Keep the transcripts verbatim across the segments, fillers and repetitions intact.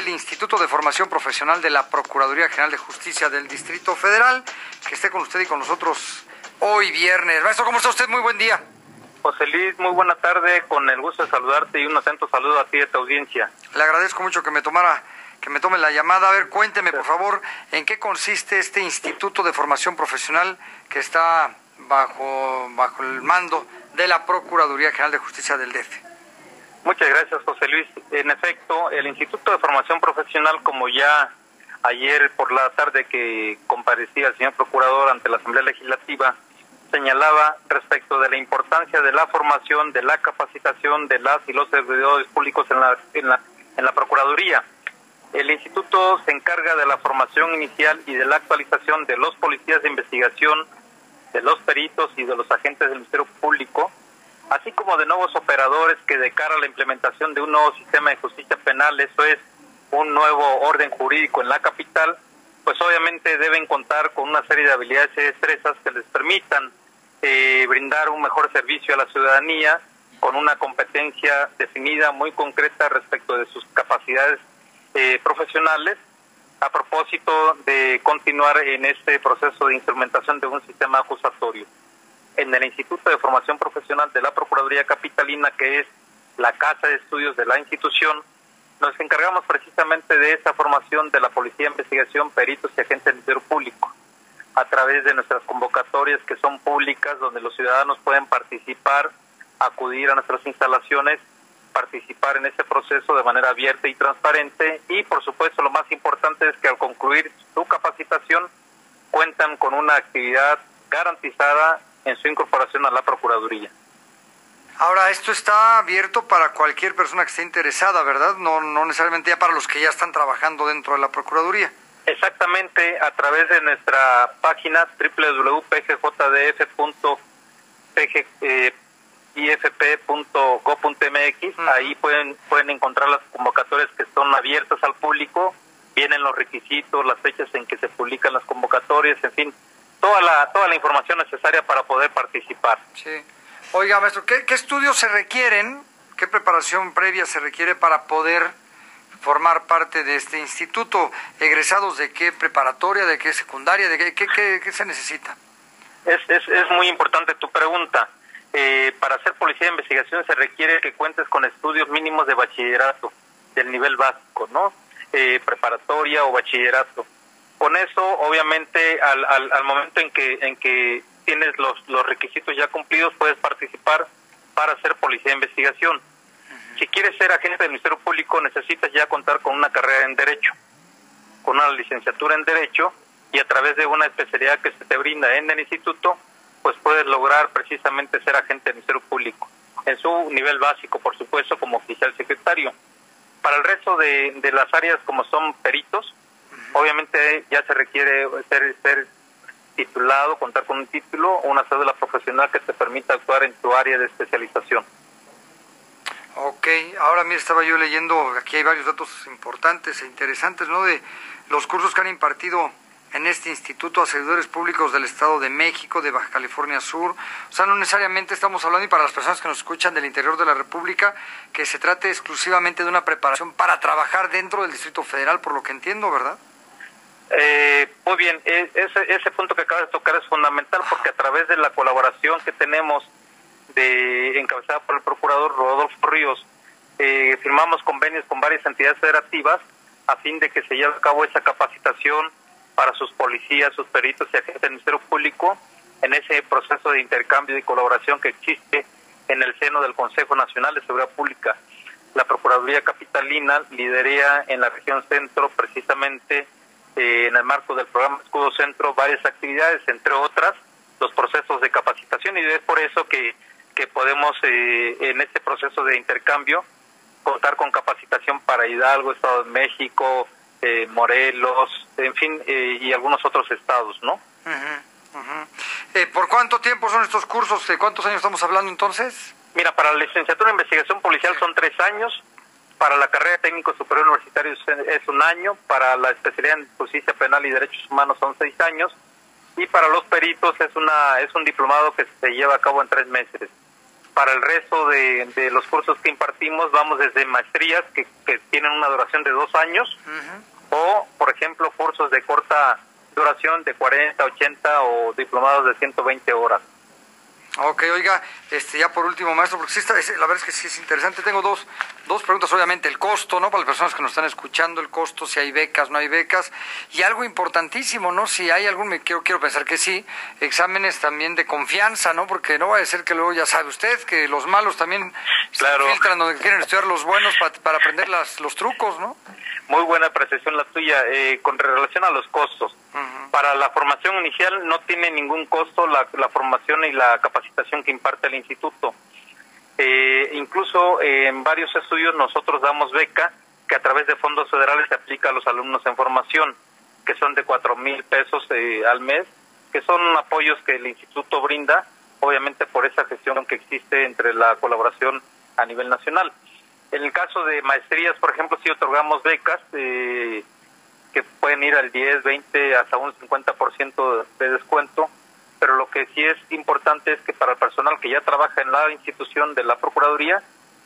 del Instituto de Formación Profesional de la Procuraduría General de Justicia del Distrito Federal, que esté con usted y con nosotros hoy viernes. Maestro, ¿cómo está usted? Muy buen día. José Luis, muy buena tarde, con el gusto de saludarte y un atento saludo a ti y a tu audiencia. Le agradezco mucho que me tomara, que me tome la llamada. A ver, cuénteme, por favor, ¿en qué consiste este Instituto de Formación Profesional que está bajo, bajo el mando de la Procuraduría General de Justicia del D F? Muchas gracias, José Luis. En efecto, el Instituto de Formación Profesional, como ya ayer por la tarde que comparecía el señor Procurador ante la Asamblea Legislativa, señalaba respecto de la importancia de la formación, de la capacitación de las y los servidores públicos en la, en la, en la Procuraduría. El Instituto se encarga de la formación inicial y de la actualización de los policías de investigación, de los peritos y de los agentes del Ministerio Público, así como de nuevos operadores que de cara a la implementación de un nuevo sistema de justicia penal, eso es, un nuevo orden jurídico en la capital, pues obviamente deben contar con una serie de habilidades y destrezas que les permitan eh, brindar un mejor servicio a la ciudadanía, con una competencia definida muy concreta respecto de sus capacidades eh, profesionales, a propósito de continuar en este proceso de instrumentación de un sistema acusatorio. En el Instituto de Formación Profesional de la Procuraduría Capitalina, que es la casa de estudios de la institución, nos encargamos precisamente de esa formación de la Policía de Investigación, peritos y agentes del Ministerio Público, a través de nuestras convocatorias que son públicas, donde los ciudadanos pueden participar, acudir a nuestras instalaciones, participar en ese proceso de manera abierta y transparente, y por supuesto lo más importante es que al concluir su capacitación cuentan con una actividad garantizada en su incorporación a la Procuraduría. Ahora, esto está abierto para cualquier persona que esté interesada, ¿verdad? No, no necesariamente ya para los que ya están trabajando dentro de la Procuraduría. Exactamente, a través de nuestra página doble u doble u doble u punto p g j d f punto i f p punto gob punto m x, uh-huh. Ahí pueden pueden encontrar las convocatorias que son abiertas al público, vienen los requisitos, las fechas en que se publican las convocatorias, en fin, toda la toda la información necesaria para poder participar. Sí. Oiga, maestro, ¿qué, qué estudios se requieren, qué preparación previa se requiere para poder formar parte de este instituto? ¿Egresados de qué preparatoria, de qué secundaria, de qué, qué, qué, qué se necesita? Es, es, es muy importante tu pregunta. Eh, para ser policía de investigación se requiere que cuentes con estudios mínimos de bachillerato, del nivel básico, ¿no? Eh, preparatoria o bachillerato. Con eso, obviamente, al, al, al momento en que en que tienes los, los requisitos ya cumplidos, puedes participar para ser policía de investigación. Uh-huh. Si quieres ser agente del Ministerio Público, necesitas ya contar con una carrera en Derecho, con una licenciatura en Derecho, y a través de una especialidad que se te brinda en el instituto, pues puedes lograr precisamente ser agente del Ministerio Público, en su nivel básico, por supuesto, como oficial secretario. Para el resto de, de las áreas, como son peritos, uh-huh, obviamente ya se requiere ser, ser titulado, contar con un título o una cédula profesional que te permita actuar en tu área de especialización. Ok, ahora mira, estaba yo leyendo, aquí hay varios datos importantes e interesantes, ¿no? De los cursos que han impartido en este instituto a servidores públicos del Estado de México, de Baja California Sur. O sea, no necesariamente estamos hablando, y para las personas que nos escuchan del interior de la República, que se trate exclusivamente de una preparación para trabajar dentro del Distrito Federal, por lo que entiendo, ¿verdad? Eh, muy bien, ese, ese punto que acabas de tocar es fundamental, porque a través de la colaboración que tenemos de encabezada por el procurador Rodolfo Ríos, eh, firmamos convenios con varias entidades federativas a fin de que se lleve a cabo esa capacitación para sus policías, sus peritos y agentes del Ministerio Público, en ese proceso de intercambio y colaboración que existe en el seno del Consejo Nacional de Seguridad Pública. La Procuraduría Capitalina lidera en la región centro, precisamente eh, en el marco del programa Escudo Centro, varias actividades, entre otras los procesos de capacitación, y es por eso que, que podemos eh, en este proceso de intercambio contar con capacitación para Hidalgo, Estado de México, eh, Morelos, en fin, eh, y algunos otros estados, ¿no? Uh-huh, uh-huh. Eh, ¿Por cuánto tiempo son estos cursos? ¿De cuántos años estamos hablando entonces? Mira, para la licenciatura en investigación policial son tres años, para la carrera de técnico superior universitario es un año, para la especialidad en justicia penal y derechos humanos son seis años, y para los peritos es una es un diplomado que se lleva a cabo en tres meses. Para el resto de, de los cursos que impartimos, vamos desde maestrías que, que tienen una duración de dos años, uh-huh. o, por ejemplo, cursos de corta duración de cuarenta, ochenta o diplomados de ciento veinte horas. Ok, oiga, este, ya por último, maestro, porque sí está, la verdad es que sí es interesante. Tengo dos, dos preguntas, obviamente, el costo, ¿no? Para las personas que nos están escuchando, el costo, si hay becas, no hay becas, y algo importantísimo, ¿no? Si hay algún, me quiero, quiero pensar que sí, exámenes también de confianza, ¿no? Porque no va a ser que luego, ya sabe usted, que los malos también claro. se filtran donde quieren estudiar los buenos para, para aprender las, los trucos, ¿no? Muy buena apreciación la tuya. Eh, con relación a los costos, uh-huh. para la formación inicial no tiene ningún costo la, la formación y la capacitación que imparte el instituto. Eh, incluso eh, en varios estudios nosotros damos beca que a través de fondos federales se aplica a los alumnos en formación, que son de cuatro mil pesos eh, al mes, que son apoyos que el instituto brinda, obviamente por esa gestión que existe entre la colaboración a nivel nacional. En el caso de maestrías, por ejemplo, sí otorgamos becas eh, que pueden ir al diez, veinte, hasta un cincuenta por ciento de descuento, pero lo que sí es importante es que para el personal que ya trabaja en la institución de la Procuraduría,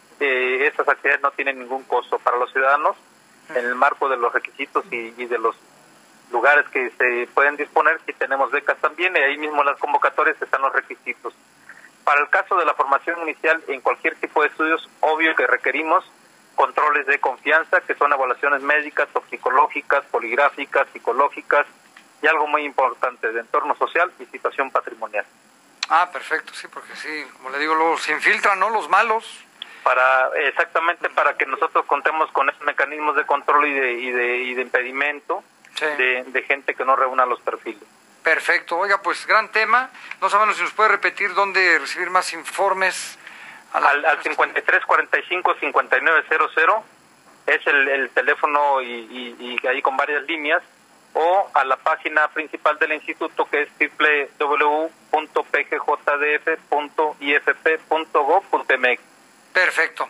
eh, estas actividades no tienen ningún costo para los ciudadanos, en el marco de los requisitos y, y de los lugares que se pueden disponer, si tenemos becas también, y ahí mismo en las convocatorias están los requisitos. Para el caso de la formación inicial, en cualquier tipo de estudios, obvio que requerimos controles de confianza, que son evaluaciones médicas, toxicológicas, poligráficas, psicológicas, y algo muy importante, de entorno social y situación patrimonial. Ah, perfecto, sí, porque sí, como le digo, luego se infiltran, ¿no?, los malos. Para, exactamente, para que nosotros contemos con esos mecanismos de control y de, y de, y de impedimento, sí. de, de gente que no reúna los perfiles. Perfecto. Oiga, pues gran tema. No sabemos si nos puede repetir dónde recibir más informes. A la... Al, al cincuenta y tres, cuarenta y cinco, cincuenta y nueve cero cero es el, el teléfono y, y, y ahí con varias líneas, o a la página principal del instituto, que es doble u doble u doble u punto p g j d f punto i f p punto gov punto m x. Perfecto.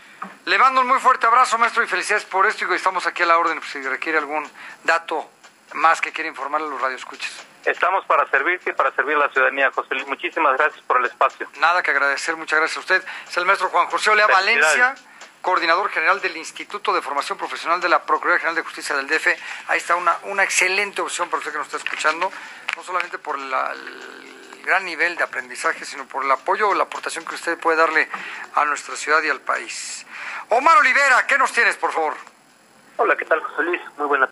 Le mando un muy fuerte abrazo, maestro, y felicidades por esto, y estamos aquí a la orden si requiere algún dato más que quiera informarle a los radioescuchas. Estamos para servirte y para servir a la ciudadanía, José Luis. Muchísimas gracias por el espacio. Nada que agradecer, muchas gracias a usted. Es el maestro Juan José Olea Valencia, coordinador general del Instituto de Formación Profesional de la Procuraduría General de Justicia del D F. Ahí está una, una excelente opción para usted que nos está escuchando, no solamente por la, el gran nivel de aprendizaje, sino por el apoyo o la aportación que usted puede darle a nuestra ciudad y al país. Omar Olivera, ¿qué nos tienes, por favor? Hola, ¿qué tal, José Luis? Muy buena